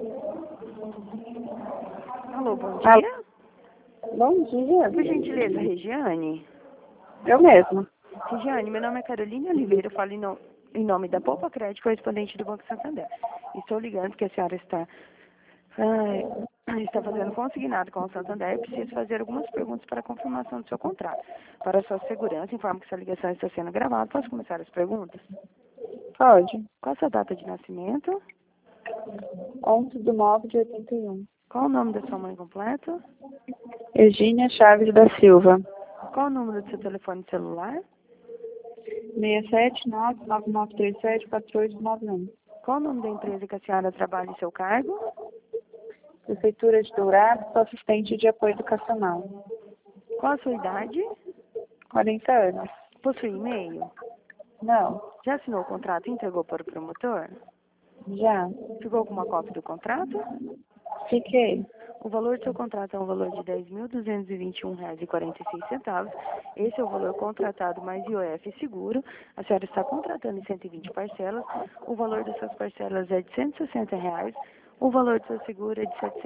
Alô, bom dia. Bom dia. Por gentileza, Regiane. Eu mesma. Regiane, meu nome é Carolina Oliveira, eu falo em nome da Poupa Crédito, correspondente do Banco Santander. Estou ligando porque a senhora está fazendo consignado com o Santander e preciso fazer algumas perguntas para a confirmação do seu contrato. Para a sua segurança, informo que essa ligação está sendo gravada. Posso começar as perguntas? Pode. Qual a sua data de nascimento? 11/9/81. Qual o nome da sua mãe completo? Egínia Chaves da Silva. Qual o número do seu telefone celular? 679-9937-4891. Qual o nome da empresa que a senhora trabalha em seu cargo? Prefeitura de Dourados, sou assistente de apoio educacional. Qual a sua idade? 40 anos. Possui e-mail? Não. Já assinou o contrato e entregou para o promotor? Já. Ficou com uma cópia do contrato? Fiquei. O valor do seu contrato é um valor de R$ 10.221,46. Esse é o valor contratado mais IOF e seguro. A senhora está contratando em 120 parcelas. O valor das suas parcelas é de R$ 160. O valor do seu seguro é de R$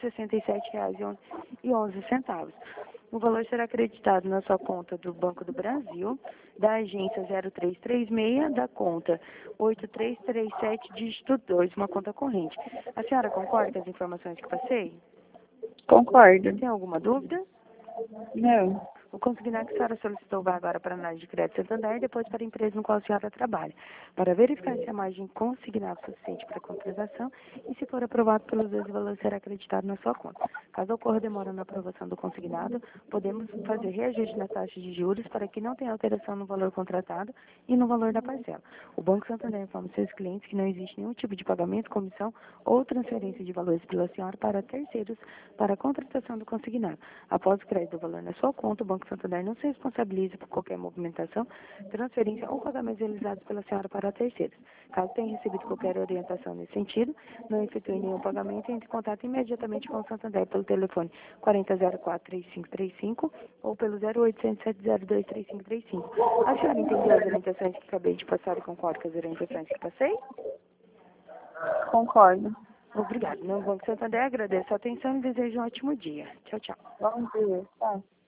767,11. O valor será acreditado na sua conta do Banco do Brasil, da agência 0336, da conta 8337, dígito 2, uma conta corrente. A senhora concorda com as informações que passei? Concordo. Tem alguma dúvida? Não. O consignado que a senhora solicitou vai agora para a análise de crédito Santander e depois para a empresa no qual a senhora trabalha, para verificar se a margem consignada é suficiente para a contratação e, se for aprovado pelos dois, o valor será acreditado na sua conta. Caso ocorra demora na aprovação do consignado, podemos fazer reajuste na taxa de juros para que não tenha alteração no valor contratado e no valor da parcela. O Banco Santander informa seus clientes que não existe nenhum tipo de pagamento, comissão ou transferência de valores pela senhora para terceiros para a contratação do consignado. Após o crédito do valor na sua conta, o Banco Santander não se responsabiliza por qualquer movimentação, transferência ou pagamentos realizados pela senhora para terceiros. Caso tenha recebido qualquer orientação nesse sentido, não efetue nenhum pagamento e entre em contato imediatamente com o Santander pelo telefone 4004-3535 ou pelo 0800-702-3535. A senhora entendeu as orientações que acabei de passar e concorda com as orientações que passei? Concordo. Obrigada. No Banco Santander, agradeço a atenção e desejo um ótimo dia. Tchau, tchau. Bom dia. Tá.